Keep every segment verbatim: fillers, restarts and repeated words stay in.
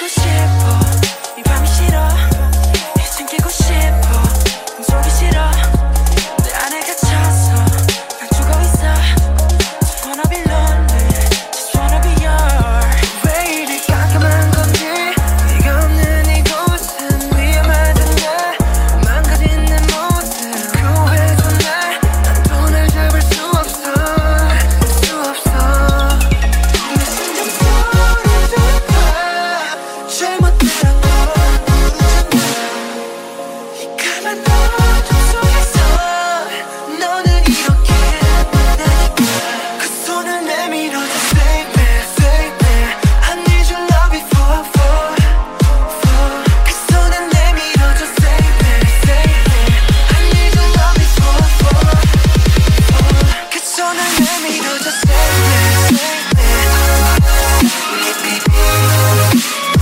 숨기고 싶어 이 밤이 싫어 이 숨기고 싶어 꿈속이 싫어 내 안에 갇혀서 난 죽어있어 Just wanna be lonely Just wanna be yours 왜 이리 깜깜한 건지 네가 없는 이곳은 위험하던데 망가진 내 모습 구해줘 날 난 돈을 잡을 수 없어 수 없어 내 심장 소리 들려 잘못된 걸 모르잖아 이 까만 어둠 속에서 너는 이렇게 나니까 그 손을 내밀어줘 Save me, save me I need your love before I fall, fall 그 손을 내밀어줘 Save me, save me I need your love before I fall, fall 그 손을 내밀어줘 Save me, save me 그 손을 내밀어줘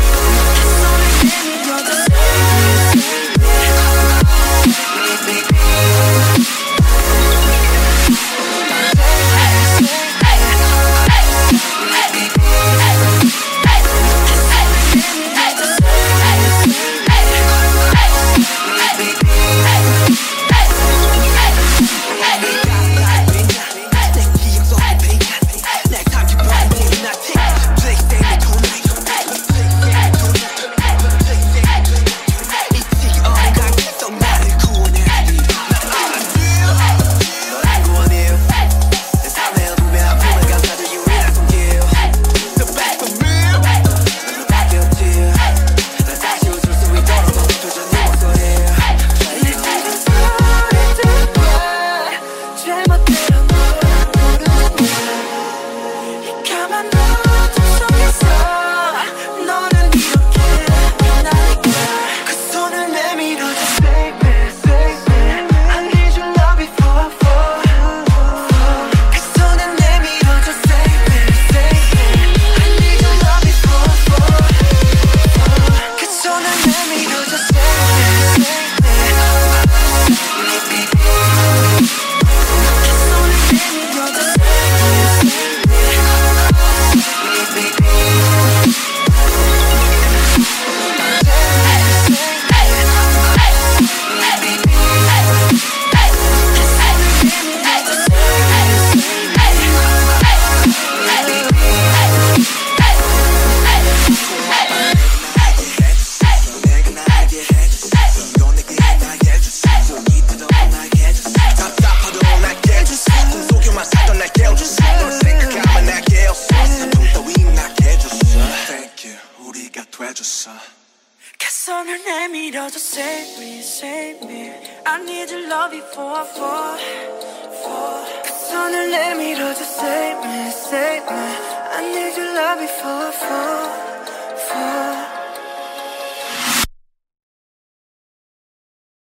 손을 내밀어줘 Save me, save me I need your love before I fall, fall 그 손을 내밀어줘 Save me, save me I need your love before I fall, fall